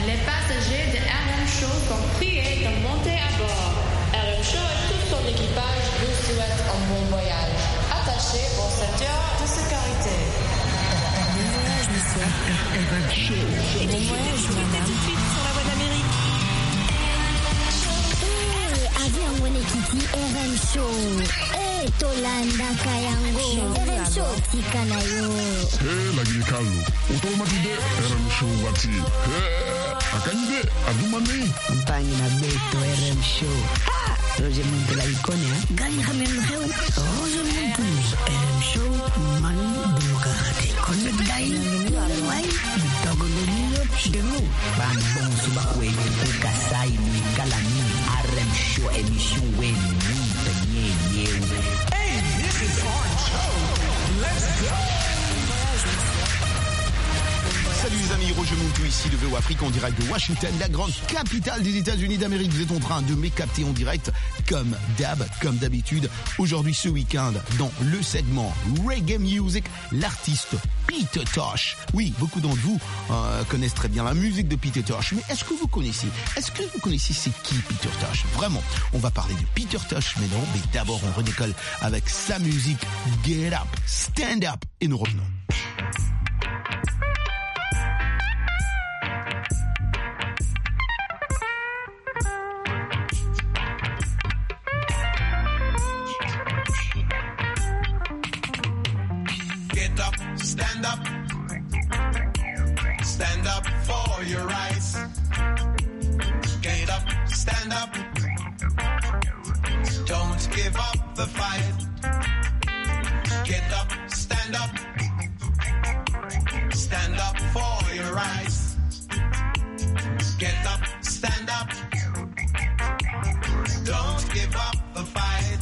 Les passagers de RM Show sont priés de monter à bord. RM Show et tout son équipage vous souhaitent un bon voyage. Attachez vos ceintures de sécurité. Bon voyage, monsieur. RM Show. Bon voyage, madame. Tout de suite sur la voie d'Amérique. Avion Wenekiti RM Show. Tolanda Kayango. RM Show Tikanayo. Lagi kalu. Otomatide RM Show wati. Akanje adumani. Mpangi na beto RM Show. Roger Muntu la icone, Gali Hamel Heu. Roger Muntu. RM Show man bumukate. Connect dai. Wai. Togo lolo chino. Bang bong subakwe kasai ni kalani. RM Show émission wen ni penye yewe. Hey, this is our show. Let's go. Salut les amis, Roger Muntu ici de VO Afrique en direct de Washington, la grande capitale des États-Unis d'Amérique. Vous êtes en train de me capter en direct comme d'habitude. Aujourd'hui, ce week-end, dans le segment Reggae Music, l'artiste Peter Tosh. Oui, beaucoup d'entre vous connaissent très bien la musique de Peter Tosh, mais est-ce que vous connaissez c'est qui Peter Tosh? Vraiment, on va parler de Peter Tosh, mais non, mais d'abord on redécolle avec sa musique Get Up, Stand Up, et nous revenons. Stand up. Stand up for your rights. Get up, stand up. Don't give up the fight. Get up, stand up. Stand up for your rights. Get up, stand up. Don't give up the fight.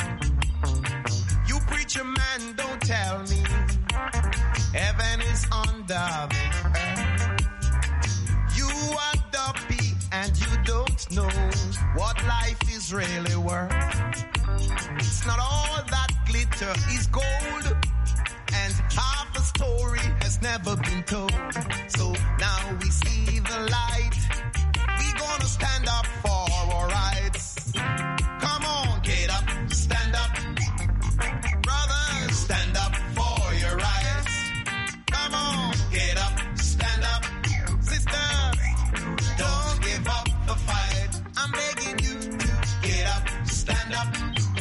You preacher man, don't tell me heaven is under the earth. You are dopey and you don't know what life is really worth. It's not all that glitter is gold, and half the story has never been told. So now we see the light. We gonna stand up for our rights. Come on, get up, stand up. Brothers, stand up for your rights. Come on, get up, stand up. Sisters, don't give up the fight. I'm begging you to get up, stand up.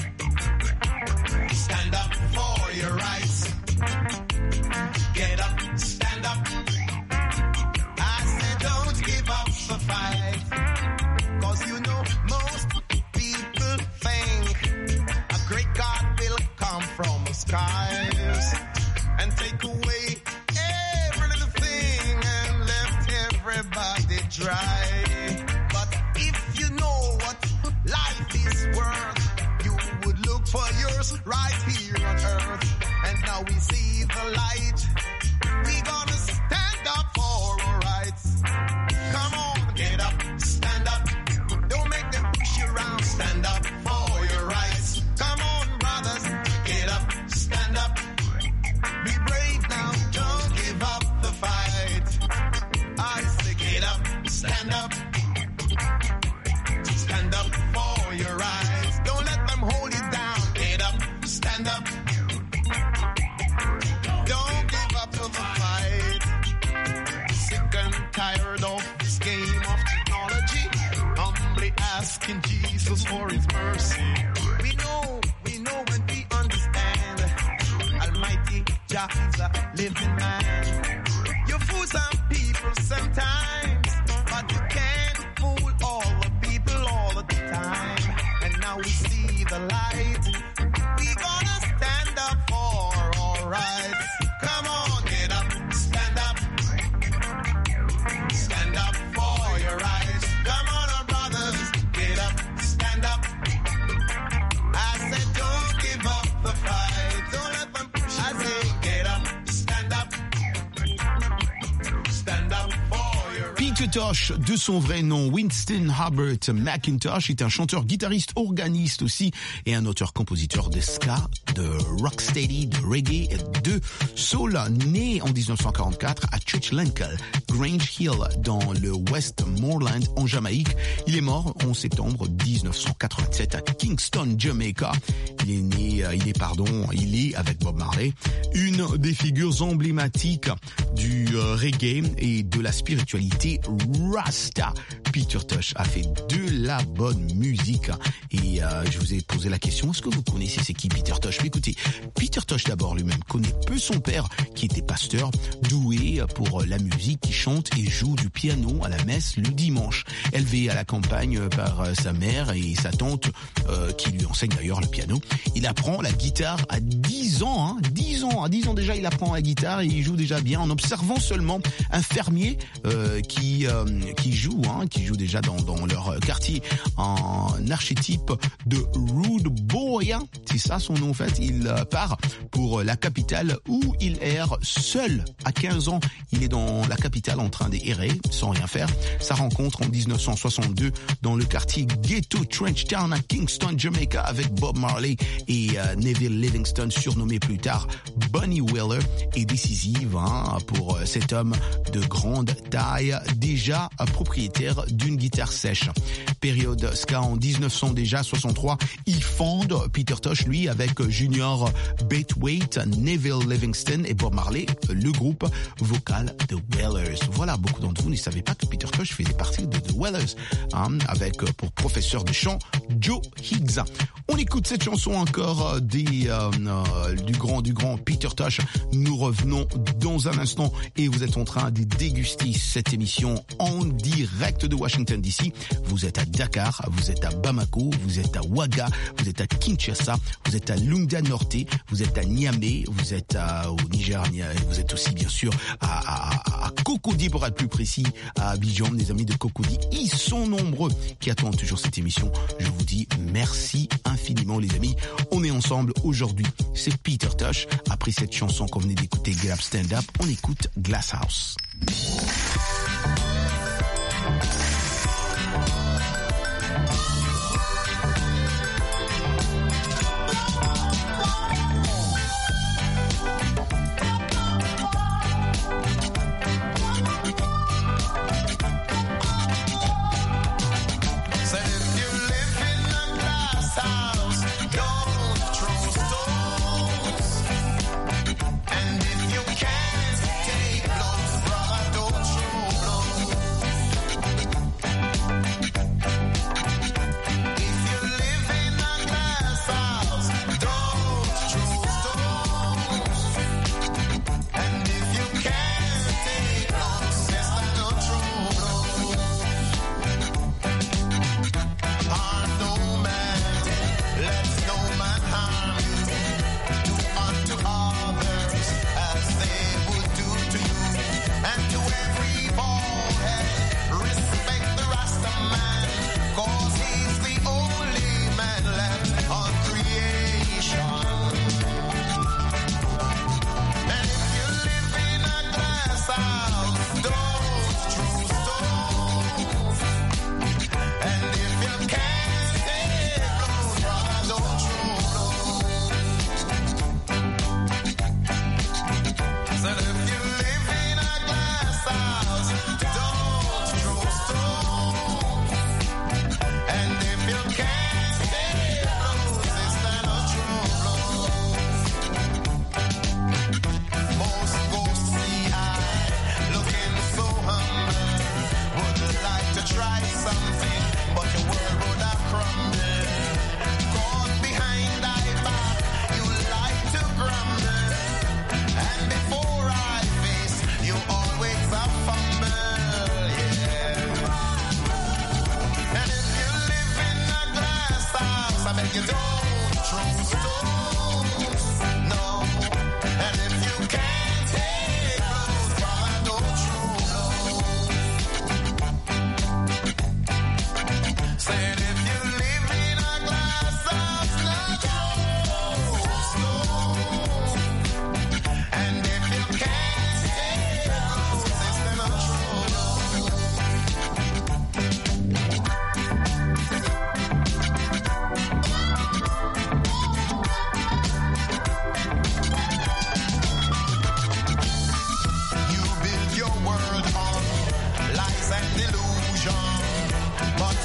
Stand up for your rights. Get up, stand up. I said don't give up the fight. 'Cause you know most people think a great God will come from the skies and take away every little thing and left everybody dry. But if you know what life is worth, you would look for yours right here on earth. And now we see the light. We gonna stand up for our rights. Come on, get up, stand up. Don't make them push you around. Stand up for your rights. Come on, brothers, get up, stand up. Be brave now, don't give up the fight. I say get up, stand up. Stand up for your rights. Don't let them hold you down. Get up, stand up. Don't give up the fight. Sick and tired of this game of technology. Humbly asking Jesus for his mercy. We know when we understand. Almighty Jah is a living man. You fool some people sometimes, but you can't fool all the people all the time. And now we see the light. We gonna stand up for our rights. Come on, get up, stand up. Stand up for your rights. Come on, brothers, get up, stand up. I said don't give up the fight. Don't let them push. I say get up, stand up. Peter Tosh, de son vrai nom, Winston Herbert McIntosh, est un chanteur, guitariste, organiste aussi, et un auteur-compositeur de ska, de rocksteady, de reggae et de soul, né en 1944 à Churchill-Lenkel, Grange Hill, dans le Westmoreland, en Jamaïque. Il est mort en septembre 1987 à Kingston, Jamaica. Il est, avec Bob Marley, une des figures emblématiques du reggae et de la spiritualité Rasta. Peter Tosh a fait de la bonne musique et je vous ai posé la question, est-ce que vous connaissez c'est qui Peter Tosh? Écoutez, Peter Tosh d'abord lui-même connaît peu son père qui était pasteur, doué pour la musique, qui chante et joue du piano à la messe le dimanche. Élevé à la campagne par sa mère et sa tante qui lui enseigne d'ailleurs le piano. Il apprend la guitare à 10 ans, à 10 ans déjà il apprend la guitare et il joue déjà bien en observant seulement un fermier qui joue déjà dans leur quartier, un archétype de rude boy, c'est ça son nom en fait. Il part pour la capitale où il erre seul. À 15 ans, il est dans la capitale en train d'errer sans rien faire. Sa rencontre en 1962 dans le quartier Ghetto Trench Town à Kingston, Jamaica, avec Bob Marley et Neville Livingston, surnommé plus tard Bunny Wailer, est décisive pour cet homme de grande taille, déjà propriétaire d'une guitare sèche. Période ska en 1963, il fonde Peter Tosh, lui, avec Junior Bathwaite, Neville Livingston et Bob Marley, le groupe vocal The Wailers. Voilà, beaucoup d'entre vous ne savaient pas que Peter Tosh faisait partie de The Wailers, avec pour professeur de chant Joe Higgs. On écoute cette chanson encore du grand Peter Tosh. Nous revenons dans un instant et vous êtes en train de déguster cette émission en direct de Washington DC. Vous êtes à Dakar, vous êtes à Bamako, vous êtes à Ouaga, vous êtes à Kinshasa, vous êtes à Lunga Norte, vous êtes à Niamey, vous êtes au Niger, vous êtes aussi bien sûr à Cocody pour être plus précis, à Abidjan, les amis de Cocody. Ils sont nombreux qui attendent toujours cette émission. Je vous dis merci infiniment les amis. On est ensemble aujourd'hui. C'est Peter Tosh. Après cette chanson qu'on venait d'écouter, Get Up Stand Up, on écoute Glass House.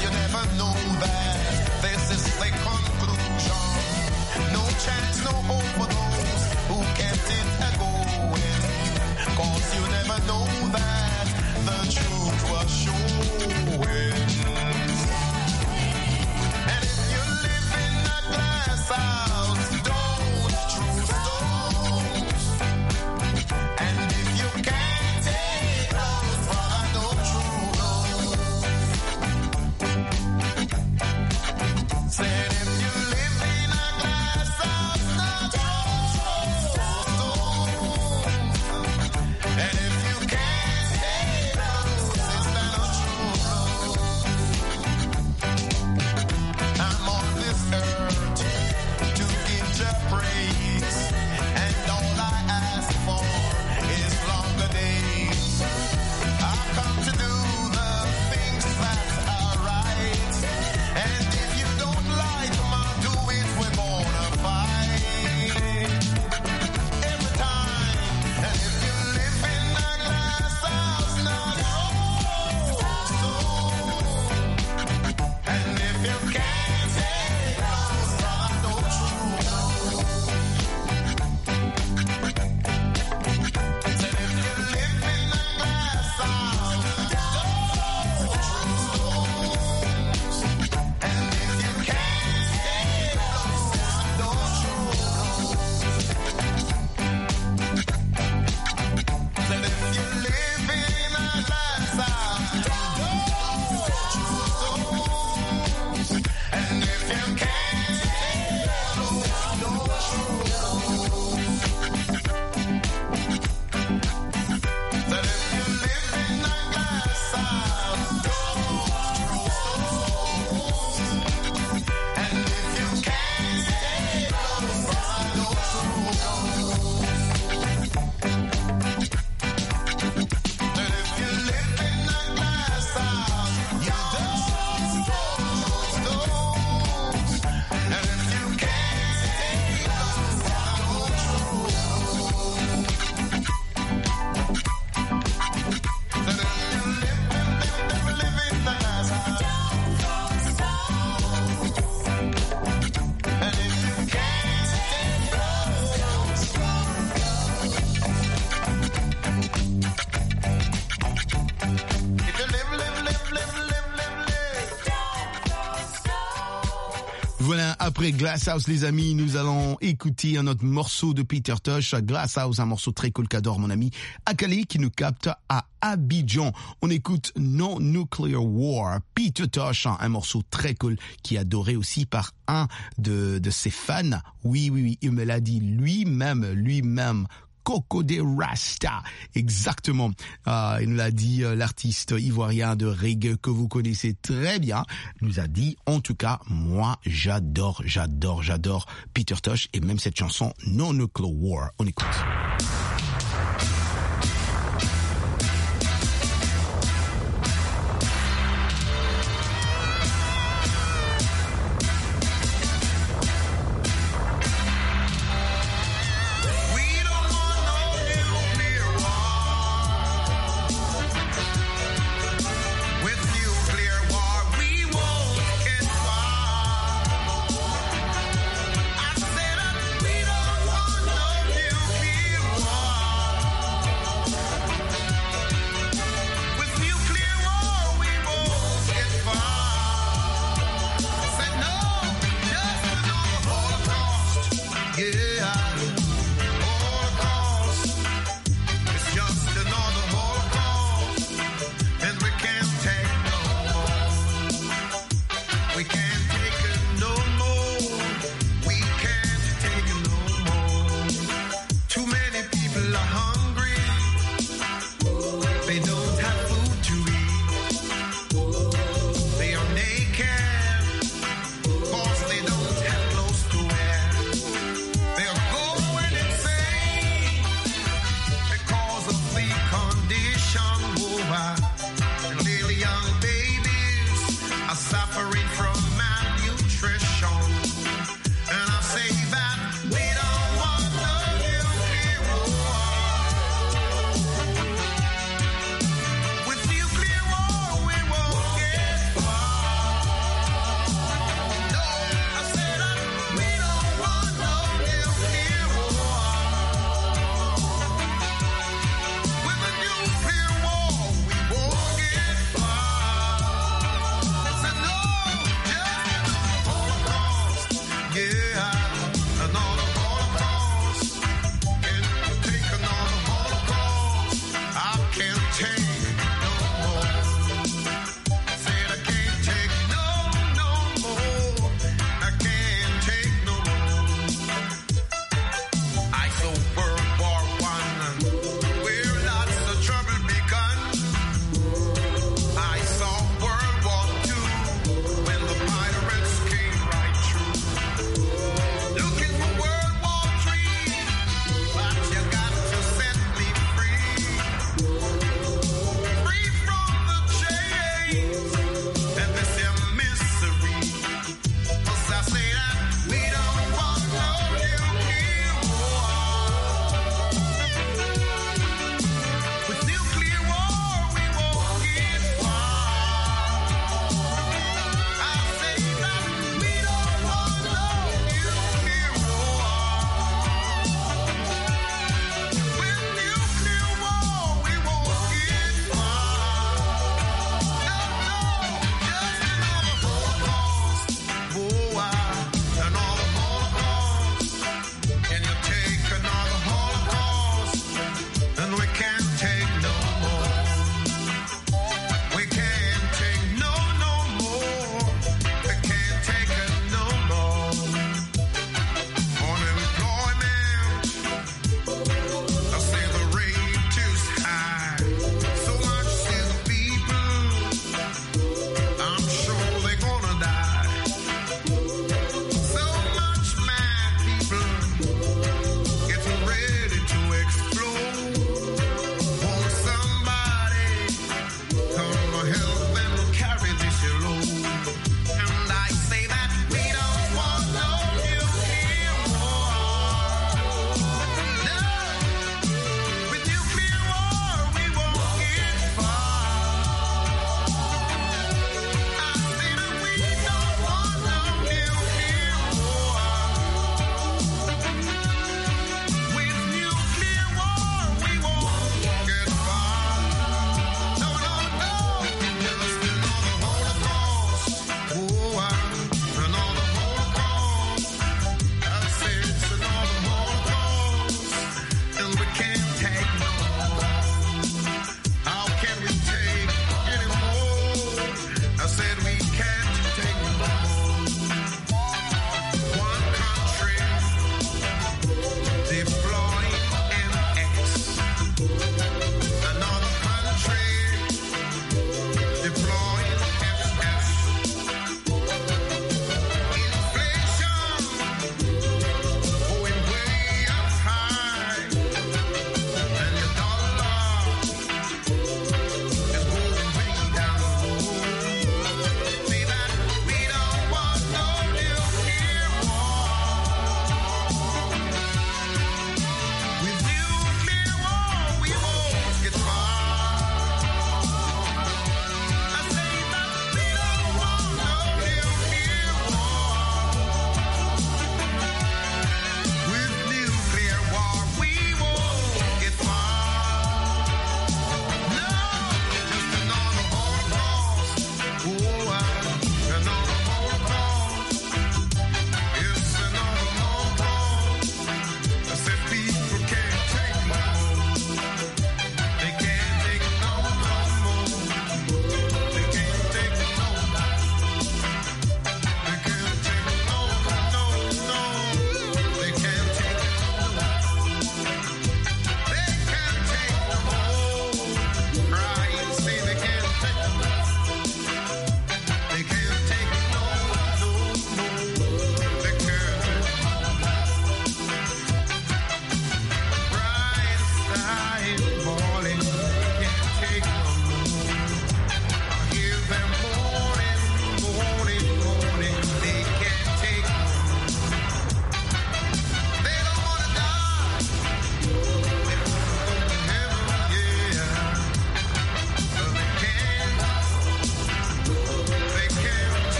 you never know that this is the conclusion. No chance, no hope for those who kept it going. Cause you never know that the truth was showing. And if you live in a glass house, don't throw stones. And if you can't take those, brother, don't throw those. Said if you live in a glass house, not throw stones. And if you can't take those, sister, don't throw those. I'm on this earth to give Jah praise, and all I ask for is longer days. I've come to do the things that are right, and if you don't like them, I'll do it. We're gonna fight every time. And if you live in a glass house, not and if you can't take those, brother, don't throw those. Said if you live in a glass house, don't throw those. And if you can't take those, don't throw those. Said if you live in a glass house, don't throw those. And if you can't take those, don't throw those. Said if you live in a glass house, don't throw those. And if you can't take those, don't throw those. Said if you live in a glass house, you don't throw those. And if you can't take those, don't throw those. Said if you live in a glass house, and if you can't take those, if you live. Voilà, après Glass House, les amis, nous allons écouter un autre morceau de Peter Tosh. Glass House, un morceau très cool qu'adore mon ami Akali, qui nous capte à Abidjan. On écoute No Nuclear War, Peter Tosh, un morceau très cool qui est adoré aussi par un de ses fans. Oui, il me l'a dit lui-même. Coco de Rasta, exactement. Il nous l'a dit, l'artiste ivoirien de reggae que vous connaissez très bien, nous a dit, en tout cas, moi, j'adore Peter Tosh et même cette chanson No Nuclear War. On écoute. I said we don't want no nuclear war.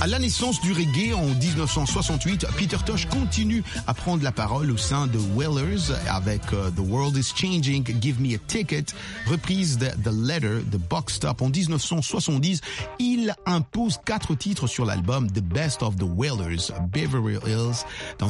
À la naissance du reggae en 1968, Peter Tosh continue à prendre la parole au sein de Wailers avec The World is Changing, Give Me a Ticket, reprise de The Letter de Box Top en 1970. Il impose 4 titres sur l'album The Best of the Wailers, Beverly Hills, en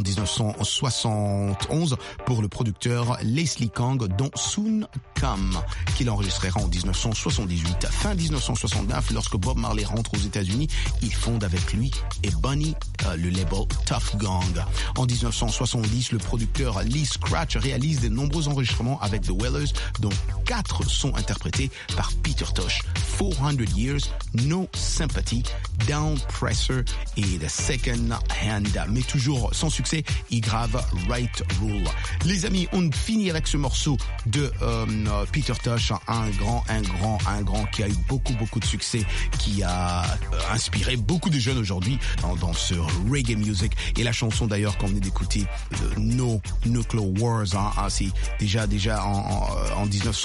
1971 pour le producteur Leslie Kang, dont Soon Come, qu'il enregistrera en 1978. Fin 1969, lorsque Bob Marley rentre aux États-Unis, il fonde avec lui et Bunny le label Tough Gang. En 1970, le producteur Lee Scratch réalise de nombreux enregistrements avec The Wailers, dont 4 sont interprétés par Peter Tosh. 400 Years, No Sympathy, Down Presser et The Second Hand. Mais toujours sans succès, il grave Right Rule. Les amis, on finit avec ce morceau de Peter Tosh, un grand qui a eu beaucoup de succès, qui a inspiré beaucoup de jeunes aujourd'hui dans ce reggae music. Et la chanson d'ailleurs qu'on venait d'écouter, No Nuclear Wars, c'est déjà en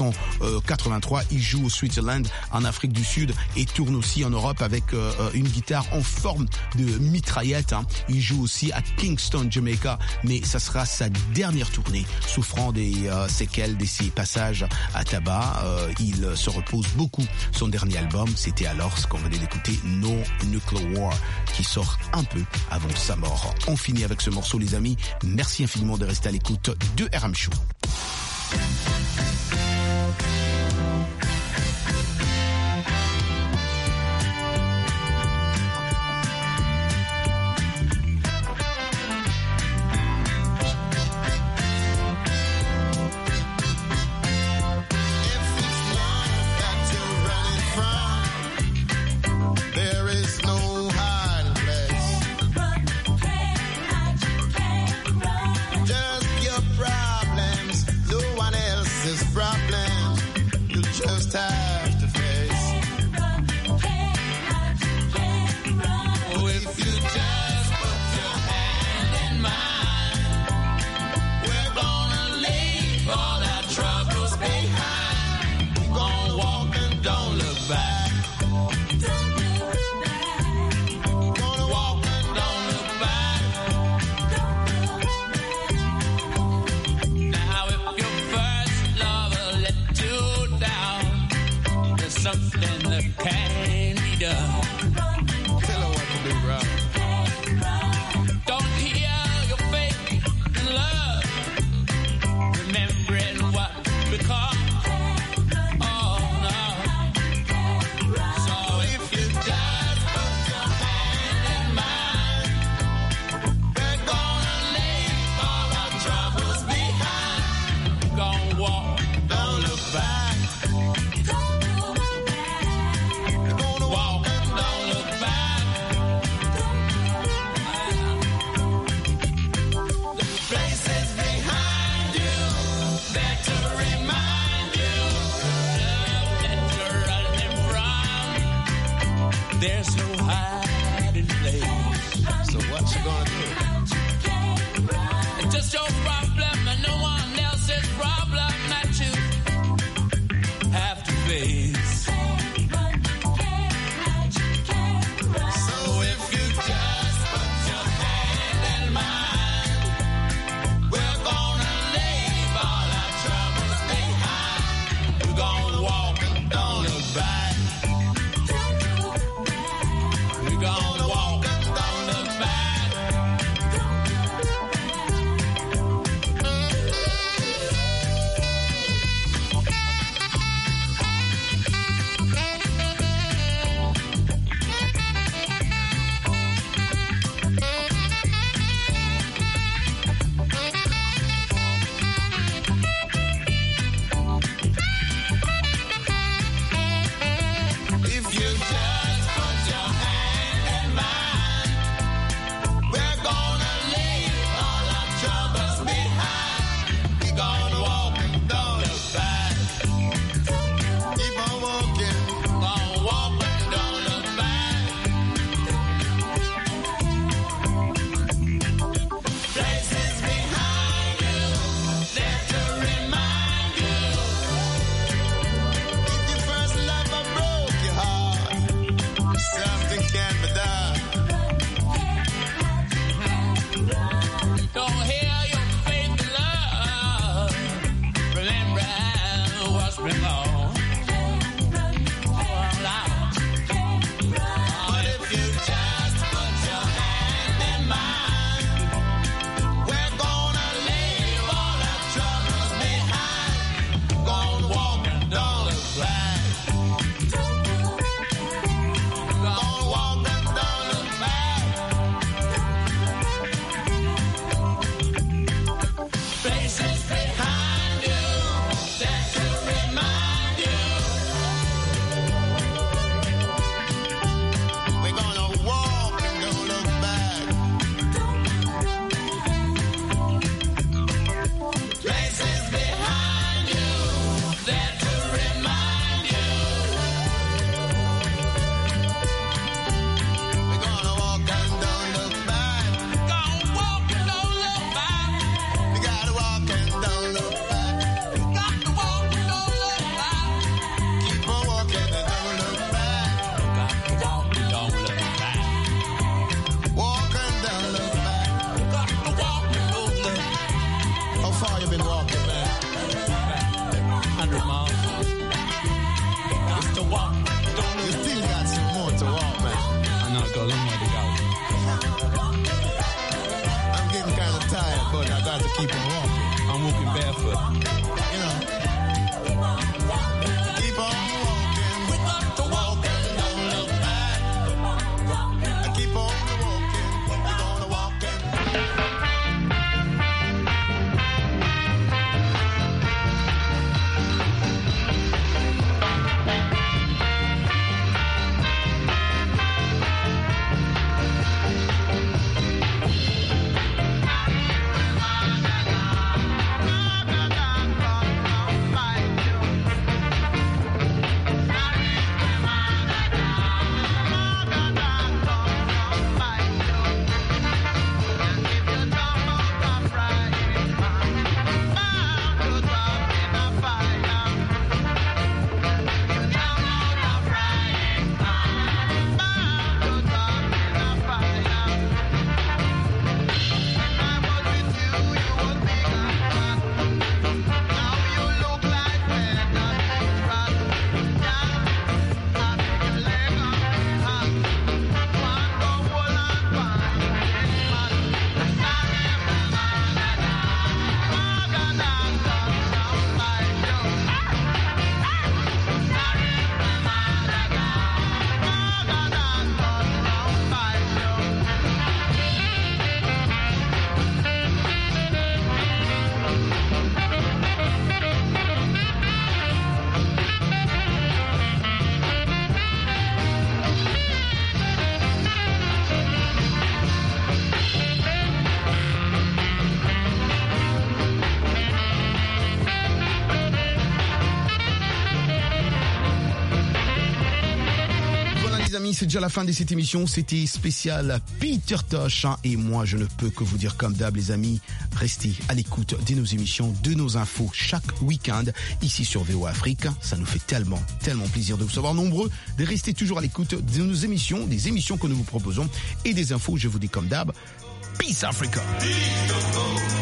1983, il joue au Switzerland, en Afrique du Sud, et tourne aussi en Europe avec une guitare en forme de mitraillette. Il joue aussi à Kingston, Jamaica, mais ça sera sa dernière tournée, souffrant des séquelles de ses passages à tabac. Il se repose beaucoup. Son dernier album, c'était alors ce qu'on venait d'écouter, No Nuclear War, qui sort un peu avant sa mort. On finit avec ce morceau, les amis. Merci infiniment de rester à l'écoute de RM Show. Just your problems decide to keep on walking. I'm walking barefoot. You know. Keep on walking. We got to walk and don't look back. Keep on walking. We're gonna walk and... C'est déjà la fin de cette émission, c'était spécial Peter Tosh et moi je ne peux que vous dire comme d'hab les amis, restez à l'écoute de nos émissions, de nos infos chaque week-end ici sur VOA Afrique, ça nous fait tellement plaisir de vous savoir nombreux, de rester toujours à l'écoute de nos émissions, des émissions que nous vous proposons et des infos, je vous dis comme d'hab, Peace Africa.